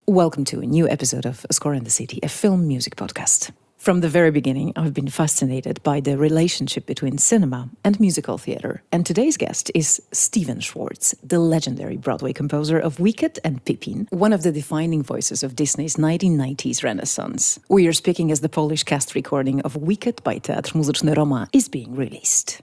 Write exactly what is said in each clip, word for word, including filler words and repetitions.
Welcome to a new episode of A Score in the City, a film music podcast. From the very beginning, I've been fascinated by the relationship between cinema and musical theater. And today's guest is Stephen Schwartz, the legendary Broadway composer of Wicked and Pippin, one of the defining voices of Disney's nineteen nineties Renaissance. We are speaking as the Polish cast recording of Wicked by Teatr Muzyczny Roma is being released.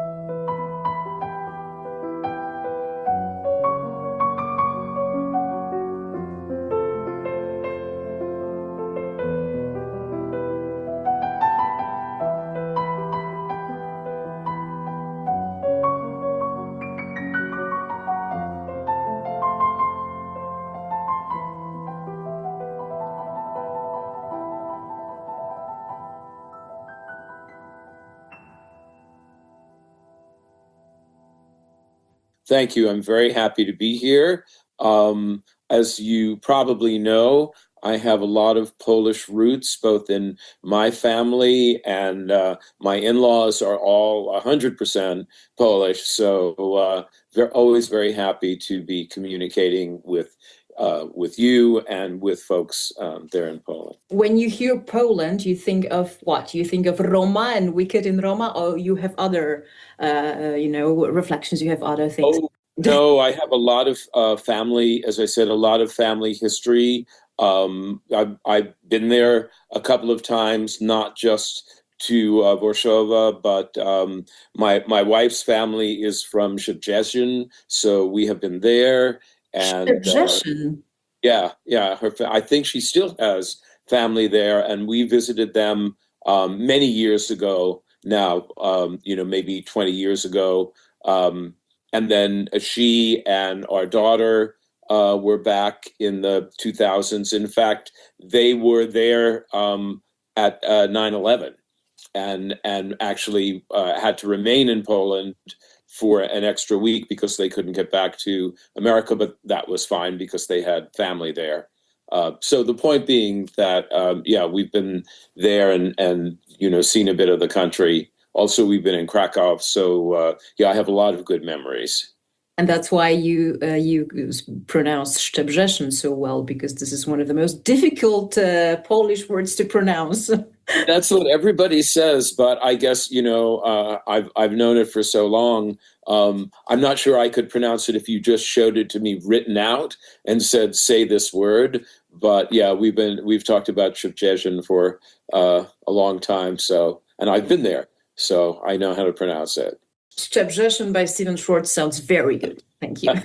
Thank you. I'm very happy to be here. Um, as you probably know, I have a lot of Polish roots, both in my family and uh, my in-laws are all one hundred percent Polish. So uh, they're always very happy to be communicating with uh, with you and with folks um, there in Poland. When you hear Poland, you think of what? You think of Roma and Wicked in Roma, or you have other, uh, you know, reflections, you have other things? Oh, no, I have a lot of uh, family, as I said, a lot of family history. Um, I've, I've been there a couple of times, not just to uh, Warsaw, but um, my my wife's family is from Szczecin, so we have been there. And uh, yeah, yeah, her fa- I think she still has family there, and we visited them um, many years ago now, um, you know, maybe twenty years ago. Um, and then she and our daughter uh, were back in the two thousands. In fact, they were there um, at uh, nine eleven and, and actually uh, had to remain in Poland for an extra week because they couldn't get back to America, but that was fine because they had family there. Uh, so the point being that, um, yeah, we've been there and, and, you know, seen a bit of the country. Also, we've been in Krakow. So, uh, yeah, I have a lot of good memories. And that's why you uh, you pronounce Szczebrzeszyn so well, because this is one of the most difficult uh, Polish words to pronounce. That's what everybody says, but I guess, you know, uh, I've I've known it for so long. Um, I'm not sure I could pronounce it if you just showed it to me written out and said, say this word. But yeah, we've been we've talked about Szczecin for uh, a long time. So, and I've been there, so I know how to pronounce it. Szczebrzeszyn by Stephen Schwartz sounds very good. Thank you.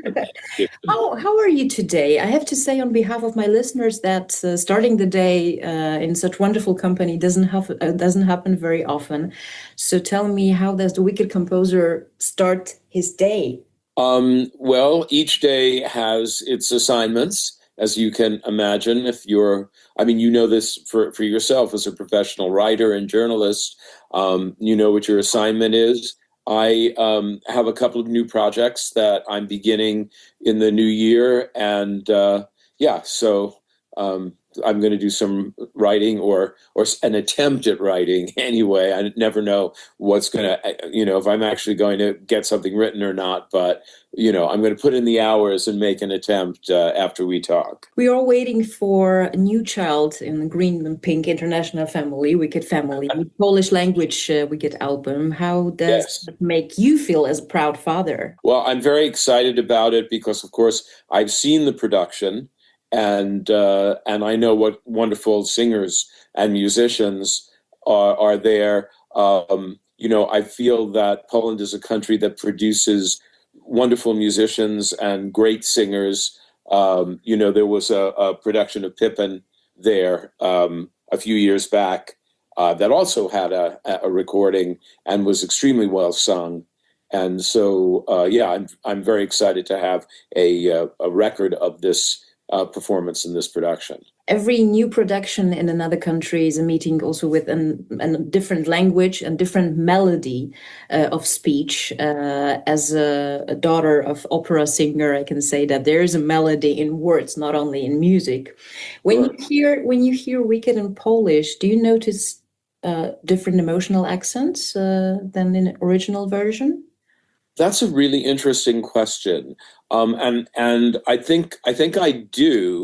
how, how are you today? I have to say on behalf of my listeners that uh, starting the day uh, in such wonderful company doesn't have uh, doesn't happen very often. So tell me, how does the Wicked composer start his day? Um, well, each day has its assignments, as you can imagine. If you're, I mean, you know this for, for yourself as a professional writer and journalist, um, you know what your assignment is. I um, have a couple of new projects that I'm beginning in the new year. And uh, yeah, so um, I'm going to do some writing or or an attempt at writing anyway. I never know what's going to, you know, if I'm actually going to get something written or not. But, you know, I'm going to put in the hours and make an attempt uh, after we talk. We are waiting for a new child in the Green and Pink International Family, Wicked Family, with Polish language uh, Wicked album. How does Yes. it make you feel as a proud father? Well, I'm very excited about it because, of course, I've seen the production. And uh, and I know what wonderful singers and musicians are, are there. Um, you know, I feel that Poland is a country that produces wonderful musicians and great singers. Um, you know, there was a, a production of Pippin there um, a few years back uh, that also had a, a recording and was extremely well sung. And so, uh, yeah, I'm I'm very excited to have a uh, a record of this Uh, performance in this production. Every new production in another country is a meeting also with an, a different language and different melody uh, of speech. Uh, as a, a daughter of opera singer, I can say that there is a melody in words, not only in music. When Sure. you hear when you hear Wicked in Polish, do you notice uh, different emotional accents uh, than in the original version? That's a really interesting question, um, and and I think I think I do.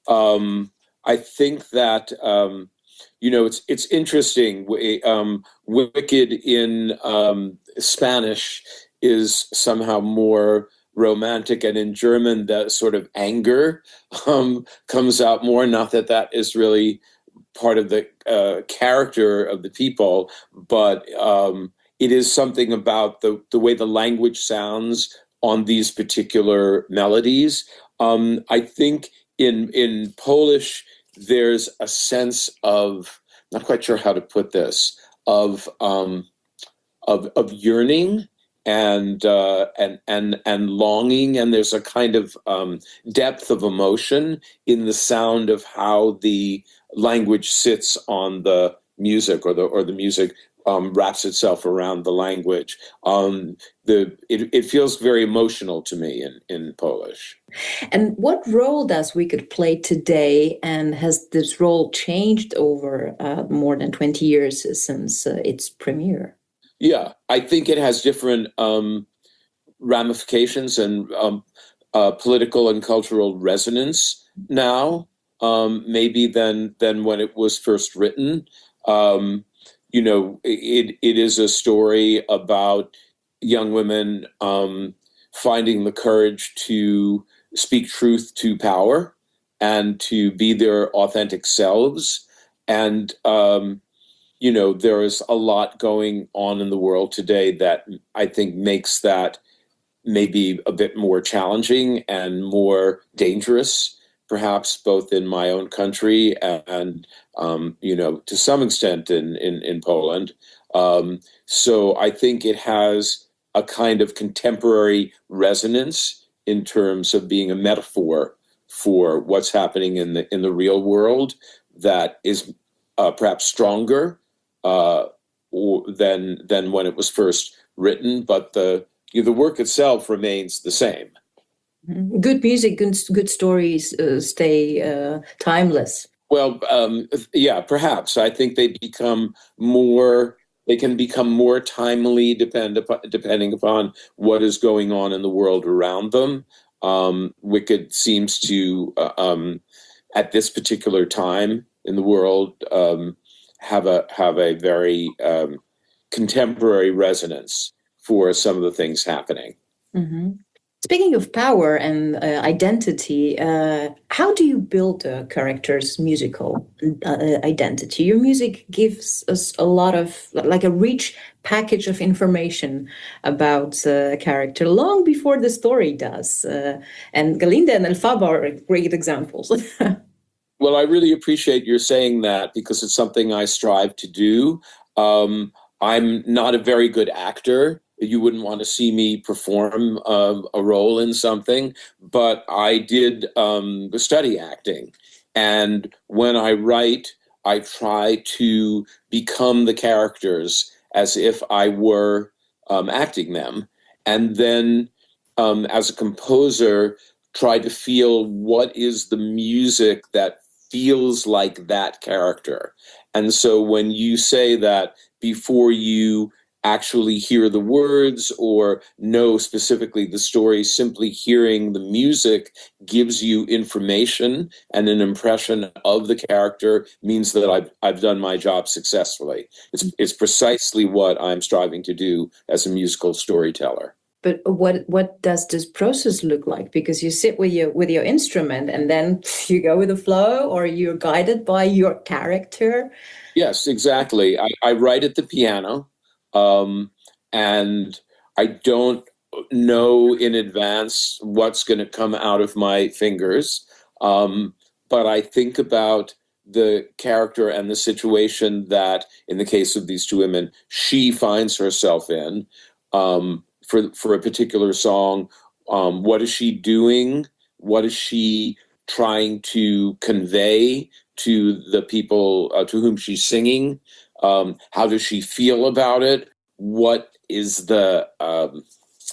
Um, I think that um, you know it's it's interesting. Um, wicked in um, Spanish is somehow more romantic, and in German, that sort of anger um, comes out more. Not that that is really part of the uh, character of the people, but um, it is something about the the way the language sounds on these particular melodies. Um, I think in in Polish there's a sense of, not quite sure how to put this, of um, of of yearning and uh, and and and longing, and there's a kind of um, depth of emotion in the sound of how the language sits on the music, or the or the music um, wraps itself around the language. Um, the it, it feels very emotional to me in in Polish. And what role does Wicked play today? And has this role changed over uh, more than twenty years since uh, its premiere? Yeah, I think it has different um, ramifications and um, uh, political and cultural resonance now, um, maybe than than when it was first written. Um, you know, it it is a story about young women um, finding the courage to speak truth to power and to be their authentic selves. And um, you know, there is a lot going on in the world today that I think makes that maybe a bit more challenging and more dangerous, perhaps both in my own country and, um, you know, to some extent in in, in Poland. Um, so I think it has a kind of contemporary resonance in terms of being a metaphor for what's happening in the in the real world that is uh, perhaps stronger uh, than than when it was first written, but the the work itself remains the same. Good music, good, good stories uh, stay uh, timeless. Well, um, yeah, perhaps. I think they become more, they can become more timely depend upon, depending upon what is going on in the world around them. Um, Wicked seems to, uh, um, at this particular time in the world, um, have a have a very um, contemporary resonance for some of the things happening. Mm-hmm. Speaking of power and uh, identity, uh, how do you build a character's musical uh, identity? Your music gives us a lot of, like a rich package of information about uh, a character long before the story does. Uh, and Galinda and Elphaba are great examples. Well, I really appreciate your saying that because it's something I strive to do. Um, I'm not a very good actor. You wouldn't want to see me perform uh, a role in something, but I did um, study acting. And when I write, I try to become the characters as if I were um, acting them. And then um, as a composer, try to feel what is the music that feels like that character. And so when you say that before you actually hear the words or know specifically the story, simply hearing the music gives you information and an impression of the character means that I've, I've done my job successfully. It's, it's precisely what I'm striving to do as a musical storyteller. But what what does this process look like? Because you sit with your with your instrument and then you go with the flow, or you're guided by your character. Yes, exactly. I, I write at the piano, um, and I don't know in advance what's going to come out of my fingers. Um, but I think about the character and the situation that, in the case of these two women, she finds herself in. Um, for for a particular song, um, what is she doing? What is she trying to convey to the people uh, to whom she's singing? Um, how does she feel about it? What is the um,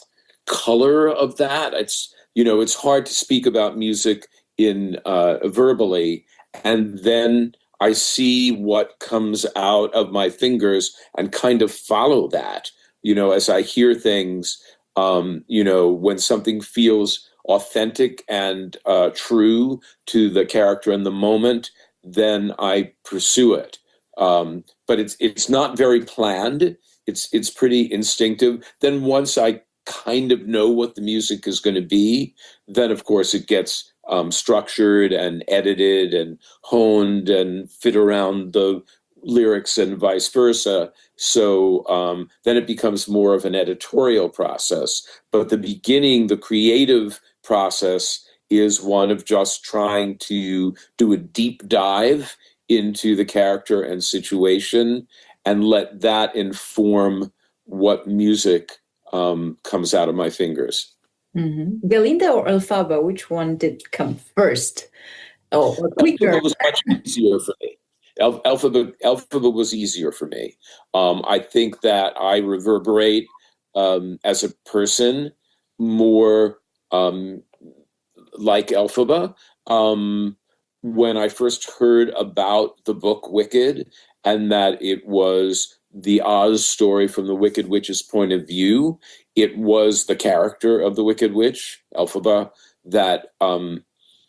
color of that? It's, you know, it's hard to speak about music in uh, verbally, and then I see what comes out of my fingers and kind of follow that. You know, as I hear things, um, you know, when something feels authentic and uh, true to the character in the moment, then I pursue it. Um, but it's it's not very planned. It's it's pretty instinctive. Then once I kind of know what the music is going to be, then of course it gets um, structured and edited and honed and fit around the lyrics and vice versa. So um, then it becomes more of an editorial process. But the beginning, the creative process is one of just trying to do a deep dive into the character and situation and let that inform what music um, comes out of my fingers. Mm-hmm. Galinda or Elphaba, which one did come first? Oh, or quicker? Elphaba was much easier for me. El- Elphaba, Elphaba was easier for me. Um, I think that I reverberate um, as a person more um, like Elphaba. Um, when I first heard about the book Wicked and that it was the Oz story from the Wicked Witch's point of view, it was the character of the Wicked Witch, Elphaba, that um,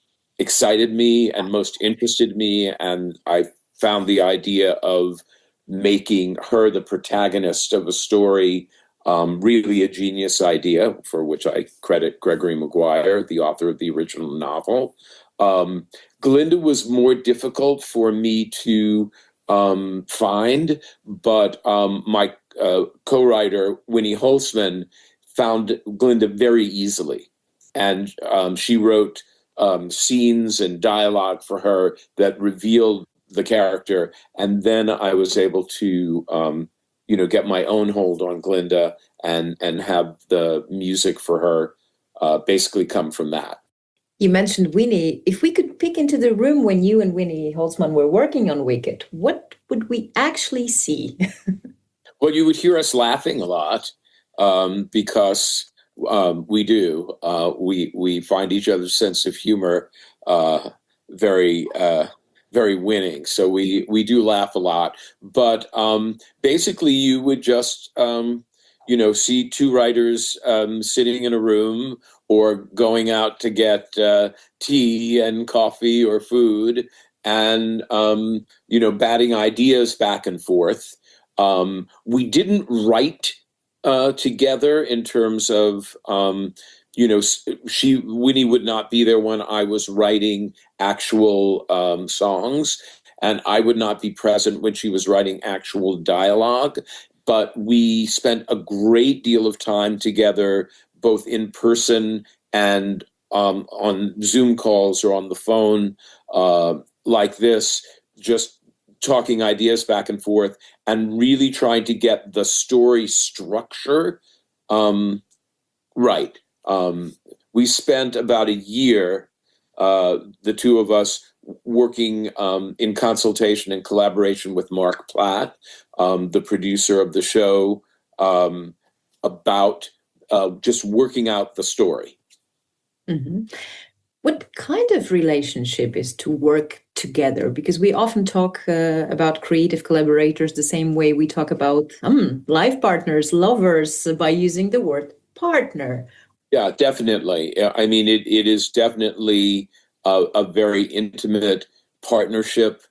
excited me and most interested me. And I found the idea of making her the protagonist of a story um, really a genius idea, for which I credit Gregory Maguire, the author of the original novel. Um, Glinda was more difficult for me to um, find, but um, my uh, co-writer, Winnie Holzman, found Glinda very easily. And um, she wrote um, scenes and dialogue for her that revealed the character. And then I was able to, um, you know, get my own hold on Glinda and, and have the music for her uh, basically come from that. You mentioned Winnie. If we could peek into the room when you and Winnie Holzman were working on Wicked, what would we actually see? Well, you would hear us laughing a lot um, because um, we do. Uh, we we find each other's sense of humor uh, very uh, very winning. So we we do laugh a lot. But um, basically, you would just um, you know see two writers um, sitting in a room or going out to get uh, tea and coffee or food, and um, you know batting ideas back and forth. Um, we didn't write uh, together in terms of, um, you know, she Winnie would not be there when I was writing actual um, songs, and I would not be present when she was writing actual dialogue. But we spent a great deal of time together, both in person and um, on Zoom calls or on the phone uh, like this, just talking ideas back and forth and really trying to get the story structure um, right. Um, we spent about a year, uh, the two of us, working um, in consultation and collaboration with Mark Platt, um, the producer of the show, um, about uh, just working out the story. Mm-hmm. What kind of relationship is to work together? Because we often talk uh, about creative collaborators the same way we talk about um, life partners, lovers, uh, by using the word partner. Yeah, definitely. I mean, it, it is definitely a, a very intimate partnership.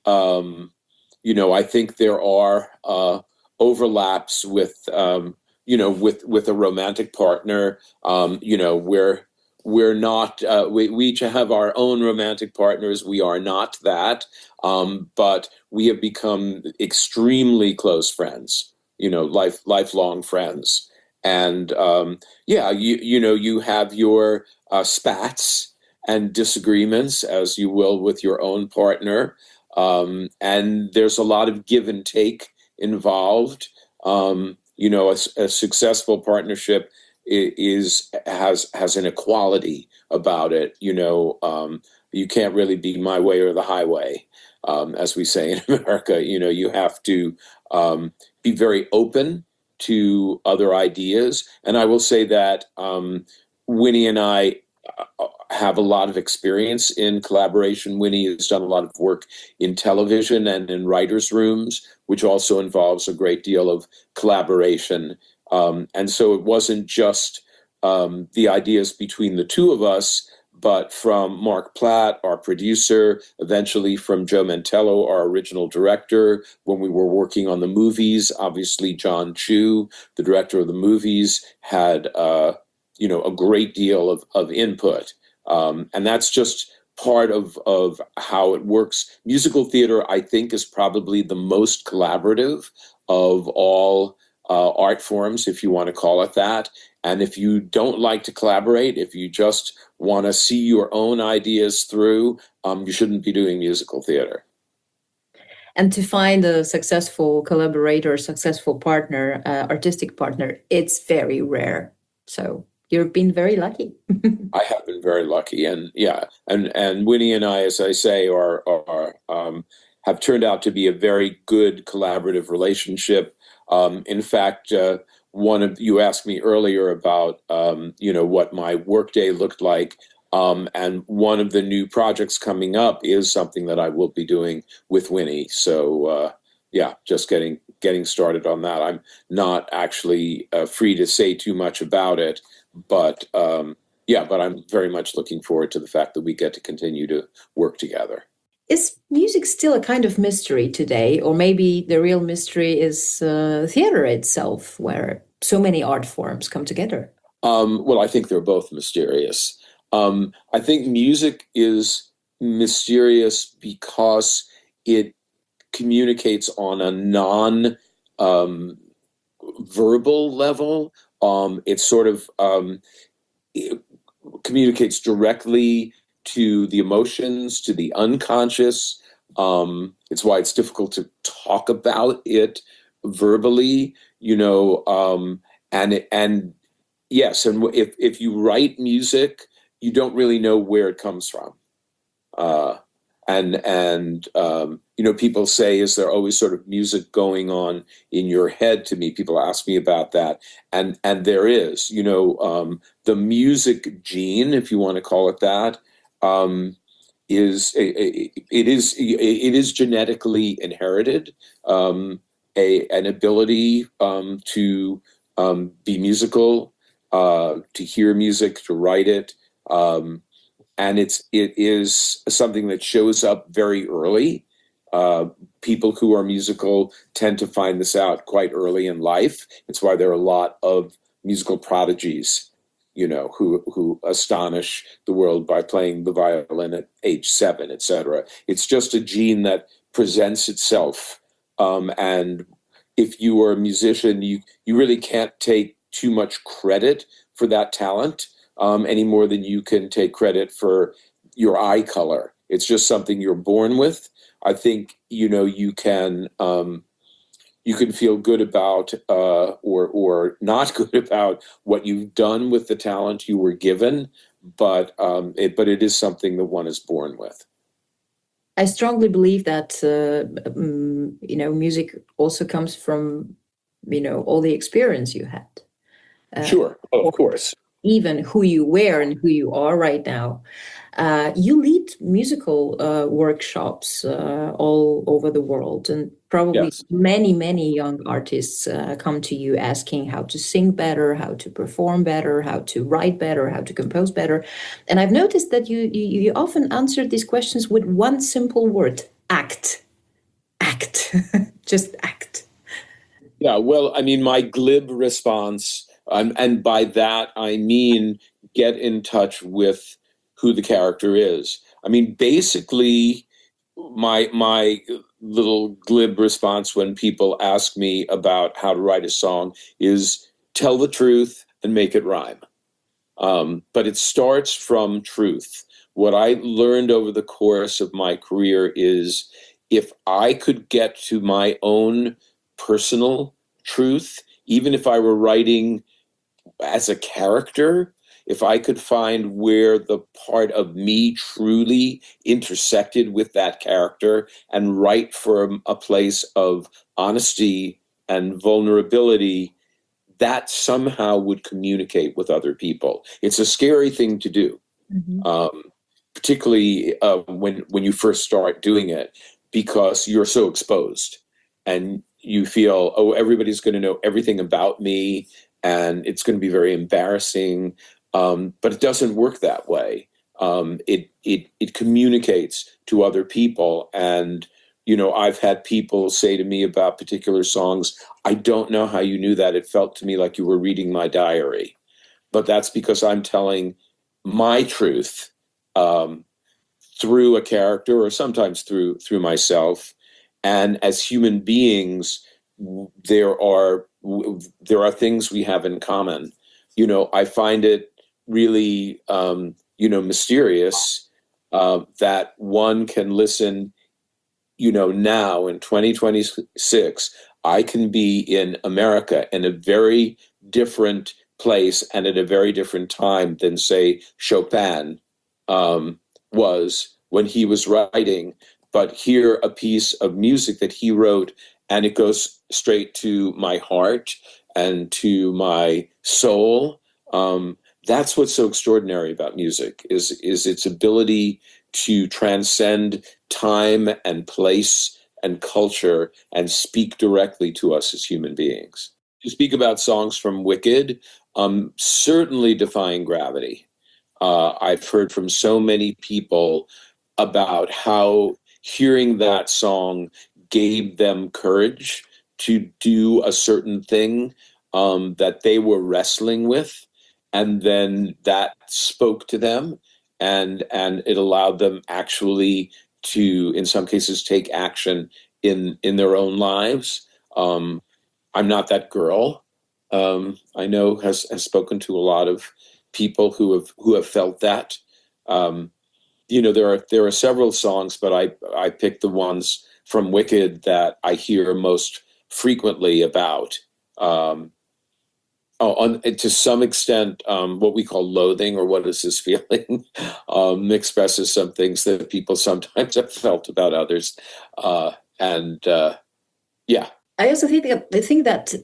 Um, you know, I think there are uh, overlaps with, um, you know, with with a romantic partner. Um, you know, we're we're not. Uh, we we each have our own romantic partners. We are not that, um, but we have become extremely close friends. You know, life lifelong friends. And um, yeah, you you know, you have your uh, spats and disagreements, as you will with your own partner, um, and there's a lot of give and take involved. Um, you know, a, a successful partnership is has has an equality about it. You know, um, you can't really be my way or the highway, um, as we say in America. You know, you have to um, be very open to other ideas. And I will say that um, Winnie and I have a lot of experience in collaboration. Winnie has done a lot of work in television and in writers' rooms, which also involves a great deal of collaboration. Um, and so it wasn't just um, the ideas between the two of us, but from Mark Platt, our producer, eventually from Joe Mantello, our original director, when we were working on the movies. Obviously, John Chu, the director of the movies, had uh, you know a great deal of, of input. Um, and that's just part of, of how it works. Musical theater, I think, is probably the most collaborative of all uh, art forms, if you want to call it that. And if you don't like to collaborate, if you just want to see your own ideas through, um, you shouldn't be doing musical theater. And to find a successful collaborator, successful partner, uh, artistic partner, it's very rare. So you've been very lucky. I have been very lucky, and yeah, and and Winnie and I, as I say, are are um, have turned out to be a very good collaborative relationship. Um, in fact, uh, one of you asked me earlier about um, you know what my workday looked like, um, and one of the new projects coming up is something that I will be doing with Winnie. So uh, yeah, just getting getting started on that. I'm not actually uh, free to say too much about it, but um, yeah, but I'm very much looking forward to the fact that we get to continue to work together. Is music still a kind of mystery today? Or maybe the real mystery is uh, theater itself, where so many art forms come together? Um, well, I think they're both mysterious. Um, I think music is mysterious because it communicates on a non um, verbal level. Um, it's sort of um, it communicates directly to the emotions, to the unconscious. Um, it's why it's difficult to talk about it verbally, you know, um, and and yes, and if if you write music, you don't really know where it comes from. Uh, and and um, you know, people say, is there always sort of music going on in your head? To me, people ask me about that, and and there is, you know, um, the music gene, if you want to call it that, um, is it is it is genetically inherited, um, a an ability um, to um, be musical, uh, to hear music, to write it. Um, and it's it is something that shows up very early. Uh, people who are musical tend to find this out quite early in life. It's why there are a lot of musical prodigies, you know, who who astonish the world by playing the violin at age seven, et cetera. It's just a gene that presents itself, um, and if you are a musician, you you really can't take too much credit for that talent, um, any more than you can take credit for your eye color. It's just something you're born with. I think, you know, you can um, you can feel good about uh, or or not good about what you've done with the talent you were given, but um, it but it is something that one is born with. I strongly believe that uh, um, you know, music also comes from, you know, all the experience you had. Uh, Sure, oh, of course. Even who you were and who you are right now. Uh, you lead musical uh, workshops uh, all over the world, and probably Yes. many, many young artists uh, come to you asking how to sing better, how to perform better, how to write better, how to compose better. And I've noticed that you you, you often answer these questions with one simple word: act, act, just act. Yeah, well, I mean, my glib response, um, and by that I mean get in touch with who the character is. I mean, basically, my my little glib response when people ask me about how to write a song is tell the truth and make it rhyme. Um, but it starts from truth. What I learned over the course of my career is if I could get to my own personal truth, even if I were writing as a character, if I could find where the part of me truly intersected with that character and write from a place of honesty and vulnerability, that somehow would communicate with other people. It's a scary thing to do, Mm-hmm. um, particularly uh, when when you first start doing it, because you're so exposed and you feel, oh, everybody's going to know everything about me, and it's going to be very embarrassing. Um, but it doesn't work that way. Um, it it it communicates to other people, and you know, I've had people say to me about particular songs, "I don't know how you knew that. It felt to me like you were reading my diary," but that's because I'm telling my truth um, through a character, or sometimes through through myself. And as human beings, there are there are things we have in common. You know, I find it really um, you know mysterious uh, that one can listen. You know, now in twenty twenty-six, I can be in America in a very different place and at a very different time than, say, Chopin um, was when he was writing, but hear a piece of music that he wrote, and it goes straight to my heart and to my soul. Um, that's what's so extraordinary about music, is is its ability to transcend time and place and culture and speak directly to us as human beings. To speak about songs from Wicked, um, certainly Defying Gravity. Uh, I've heard from so many people about how hearing that song gave them courage to do a certain thing um, that they were wrestling with, and then that spoke to them, and and it allowed them actually to, in some cases, take action in in their own lives. Um, I'm Not That Girl, um, I know has has spoken to a lot of people who have who have felt that. Um, you know, there are there are several songs, but I I picked the ones from Wicked that I hear most frequently about. Um, oh, on, to some extent, um, what we call Loathing, or What Is This Feeling, um, expresses some things that people sometimes have felt about others, uh, and uh, yeah. I also think that I think that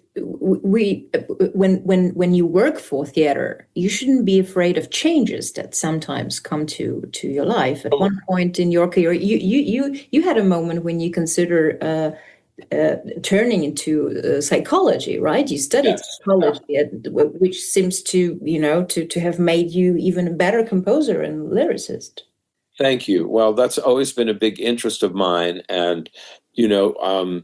we, when when when you work for theater, you shouldn't be afraid of changes that sometimes come to to your life. At one point in your career, you you you you had a moment when you consider uh, uh, turning into uh, psychology, right? You studied Yes. psychology, which seems to you know to to have made you even a better composer and lyricist. Thank you. Well, that's always been a big interest of mine, and you know. Um,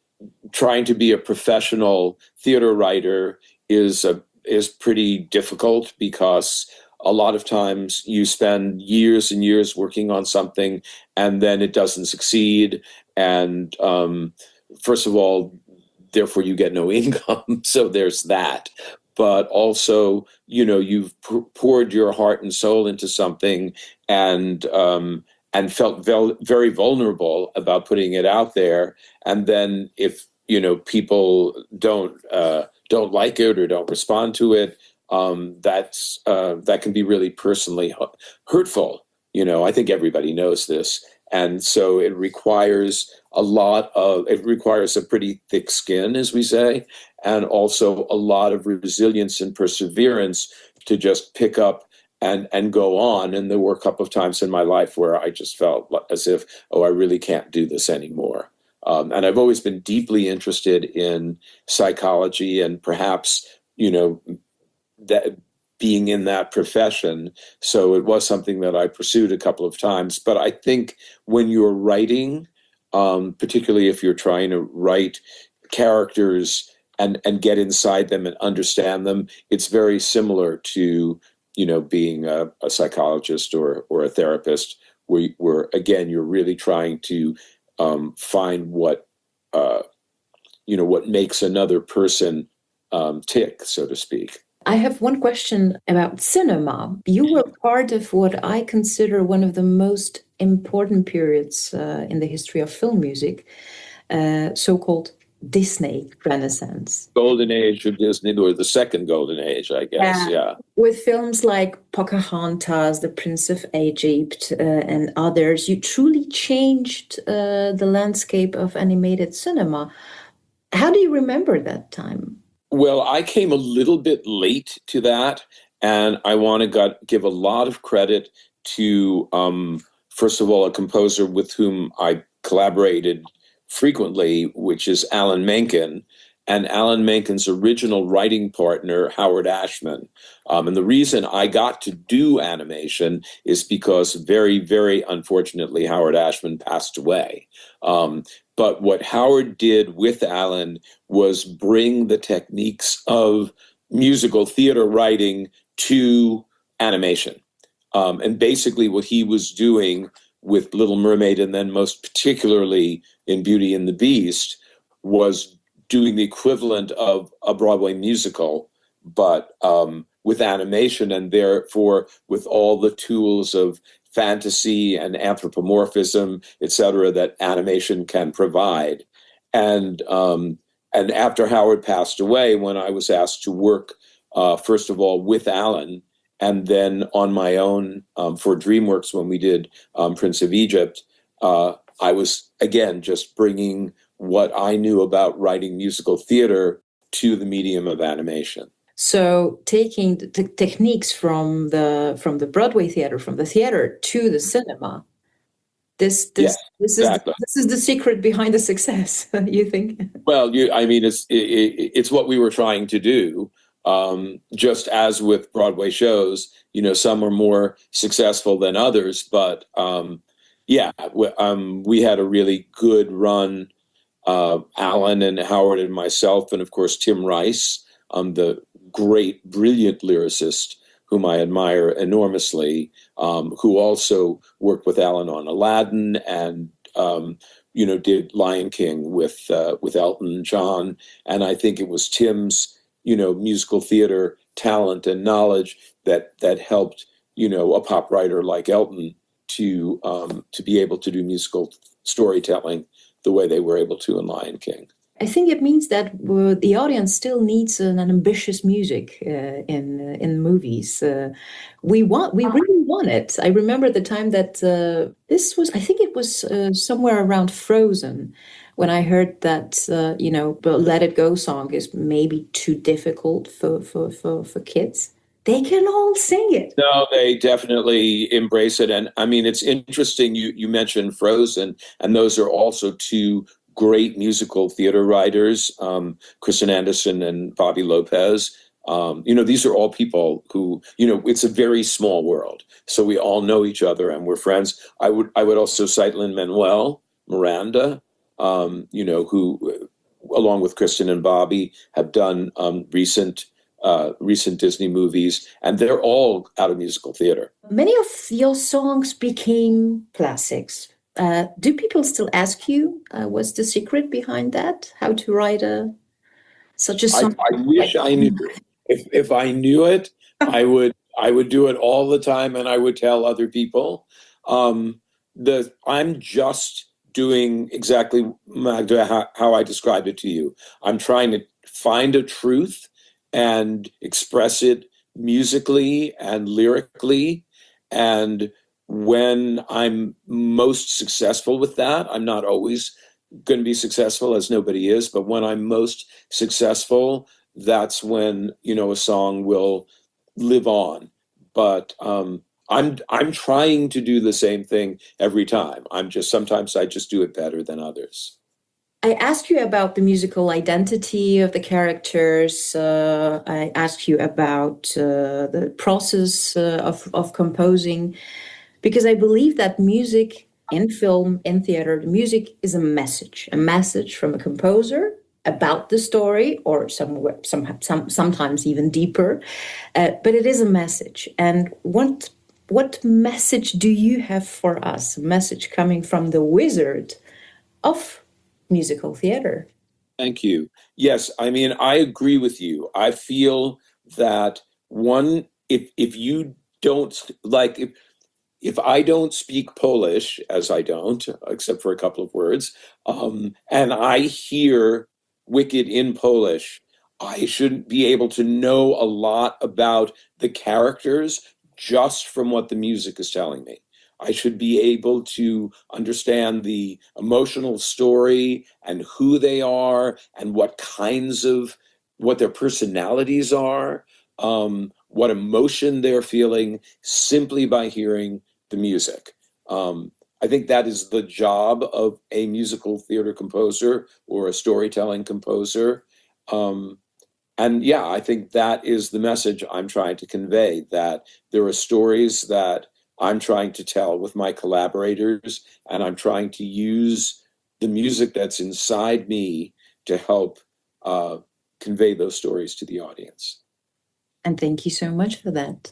trying to be a professional theater writer is a, is pretty difficult, because a lot of times you spend years and years working on something, and then it doesn't succeed. And um, first of all, therefore you get no income. So there's that. But also, you know, you've p- poured your heart and soul into something, and um, and felt vel- very vulnerable about putting it out there. And then if you know people don't uh, don't like it or don't respond to it, um, that's uh, that can be really personally hu- hurtful. You know, I think everybody knows this, and so it requires a lot of it requires a pretty thick skin, as we say, and also a lot of resilience and perseverance to just pick up and and go on. And there were a couple of times in my life where I just felt as if, oh, I really can't do this anymore. Um, and I've always been deeply interested in psychology, and perhaps, you know, that being in that profession. So it was something that I pursued a couple of times. But I think when you're writing, um, particularly if you're trying to write characters and and get inside them and understand them, it's very similar to, you know, being a, a psychologist or or a therapist, where, where again you're really trying to um, find what uh, you know what makes another person um, tick, so to speak. I have one question about cinema. You were part of what I consider one of the most important periods uh, in the history of film music, uh, so-called Disney Renaissance. Golden age of Disney, or the second golden age, I guess. Uh, yeah. With films like Pocahontas, The Prince of Egypt, uh, and others, you truly changed uh, the landscape of animated cinema. How do you remember that time? Well, I came a little bit late to that, and I want to got, give a lot of credit to, um, first of all, a composer with whom I collaborated frequently, which is Alan Menken. and Alan Menken's original writing partner, Howard Ashman. Um, and the reason I got to do animation is because very, very unfortunately, Howard Ashman passed away. Um, but what Howard did with Alan was bring the techniques of musical theater writing to animation. Um, and basically what he was doing with Little Mermaid, and then most particularly in Beauty and the Beast, was doing the equivalent of a Broadway musical, but um, with animation, and therefore with all the tools of fantasy and anthropomorphism, et cetera, that animation can provide. And um, and after Howard passed away, when I was asked to work, uh, first of all, with Alan, and then on my own um, for DreamWorks when we did um, Prince of Egypt, uh, I was, again, just bringing what I knew about writing musical theater to the medium of animation. So taking the t- techniques from the from the Broadway theater, from the theater to the cinema, this this Yes, this is exactly. this is the secret behind the success. You think? Well, you, I mean, it's it, it's what we were trying to do. Um, just as with Broadway shows, you know, some are more successful than others, but um, yeah, we, um, we had a really good run. Uh, Alan and Howard and myself, and of course Tim Rice, um, the great, brilliant lyricist whom I admire enormously, um, who also worked with Alan on Aladdin and um, you know did Lion King with uh, with Elton John, and I think it was Tim's you know musical theater talent and knowledge that that helped you know a pop writer like Elton to um, to be able to do musical storytelling the way they were able to in Lion King. I think it means that uh, the audience still needs an, an ambitious music uh, in uh, in movies. Uh, we want, we really want it. I remember the time that uh, this was. I think it was uh, somewhere around Frozen, when I heard that uh, you know, the "Let It Go" song is maybe too difficult for for for, for kids. They can all sing it. No, they definitely embrace it, and I mean, it's interesting. You you mentioned Frozen, and those are also two great musical theater writers, um, Kristen Anderson and Bobby Lopez. Um, you know, these are all people who, you know, it's a very small world, so we all know each other and we're friends. I would I would also cite Lin-Manuel Miranda, um, you know, who, along with Kristen and Bobby, have done um, recent uh, recent Disney movies, and they're all out of musical theater. Many of your songs became classics. Uh, do people still ask you uh, what's the secret behind that? How to write a such a I, song? I wish I knew. If if I knew it, I would I would do it all the time, and I would tell other people. Um, the I'm just doing exactly, Magda, how, how I described it to you. I'm trying to find a truth and express it musically and lyrically, and when I'm most successful with that, I'm not always going to be successful, as nobody is, but when I'm most successful, that's when you know a song will live on. But um, I'm I'm trying to do the same thing every time. I'm just sometimes I just do it better than others. I asked you about the musical identity of the characters. Uh, I asked you about uh, the process uh, of of composing, because I believe that music in film, in theater, the music is a message, a message from a composer about the story, or somewhere, some, some, sometimes even deeper. Uh, but it is a message. And what what message do you have for us? A message coming from the wizard of musical theater. Thank you. Yes, I mean I agree with you. I feel that one, if if you don't like if if I don't speak Polish, as I don't, except for a couple of words, um, and I hear Wicked in Polish, I shouldn't be able to know a lot about the characters just from what the music is telling me. I should be able to understand the emotional story and who they are and what kinds of, what their personalities are, um, what emotion they're feeling simply by hearing the music. Um, I think that is the job of a musical theater composer or a storytelling composer. Um, and yeah, I think that is the message I'm trying to convey, that there are stories that I'm trying to tell with my collaborators, and I'm trying to use the music that's inside me to help uh, convey those stories to the audience. And thank you so much for that.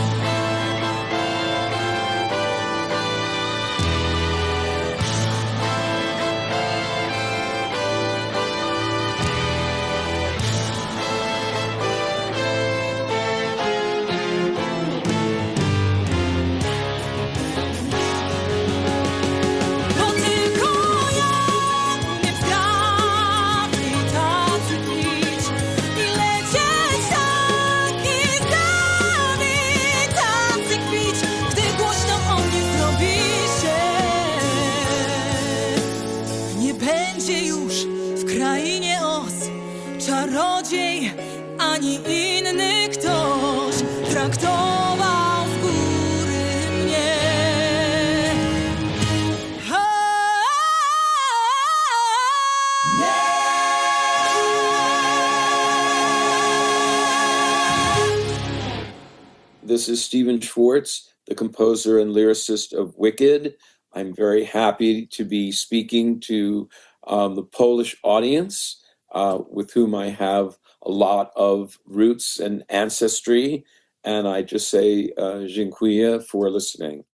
Czarodziej, ani inny ktoś traktował z góry mnie. This is Stephen Schwartz, the composer and lyricist of Wicked. I'm very happy to be speaking to um, the Polish audience, uh, with whom I have a lot of roots and ancestry. And I just say uh, dziękuję for listening.